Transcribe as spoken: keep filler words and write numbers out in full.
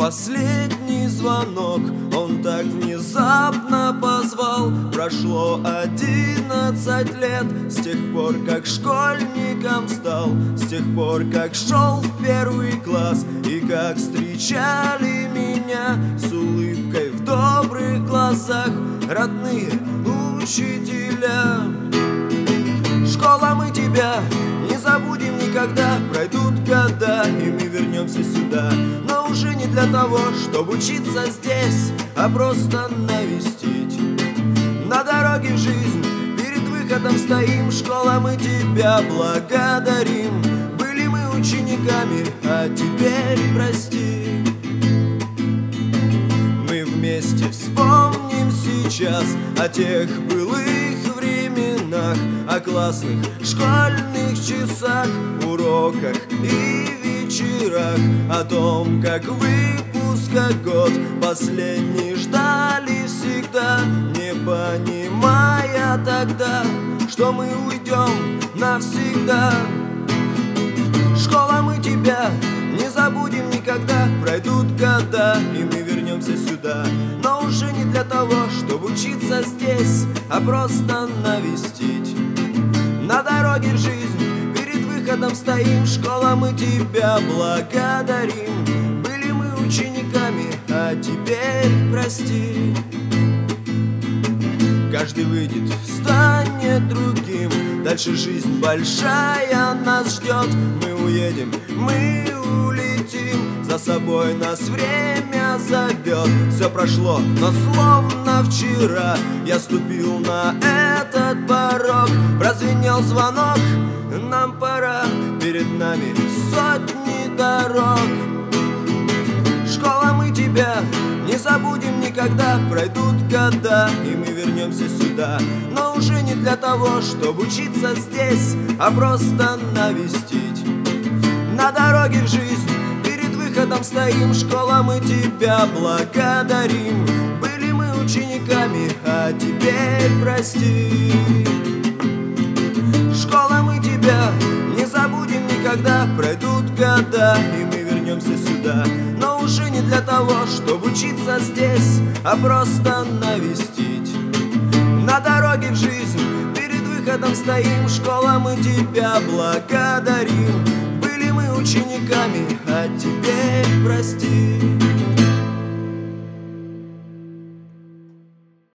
последний звонок. Он так внезапно позвал. Прошло одиннадцать лет с тех пор, как школьником стал, с тех пор, как шел в первый класс, и как встречали меня с улыбкой в добрых глазах родные учителя. Школа, мы тебя не забудем никогда. Пройдут года, и мы вернемся сюда, но уже не для того, чтобы учиться здесь, а просто навестить. На дороге в жизнь перед выходом стоим. Школа, мы тебя благодарим. Были мы учениками, а теперь прости. Мы вместе вспомним сейчас о тех былых временах, о классных школьных часах, уроках и вечерах, о том, как выпуска год последний ждали всегда, не понимая тогда, что мы уйдем навсегда. Школа, мы тебя не забудем никогда. Пройдут года, и мы вернемся сюда, но уже не для того, чтобы учиться здесь, а просто навестить. На дороге в жизнь перед выходом стоим. Школа, мы тебя благодарим. Были мы учениками, а теперь прости. Каждый выйдет, станет другим. Дальше жизнь большая нас ждет. Мы уедем, мы улетим, за собой нас время зовет. Все прошло, но словно вчера я ступил на этот порог. Прозвенел звонок, нам пора, перед нами сотни дорог. Школа, мы тебя не забудем никогда. Пройдут года, и мы вернемся сюда, но уже не для того, чтобы учиться здесь, а просто навестить. На дороге в жизнь перед выходом стоим. Школа, мы тебя благодарим. Были мы учениками, а теперь прости. Школа, мы тебя не забудем никогда. Пройдут года, и мы вернемся сюда, но уже не для того, чтобы учиться здесь, а просто навестить. На дороге в жизнь перед выходом стоим. Школа, мы тебя благодарим. Были мы учениками, а теперь прости.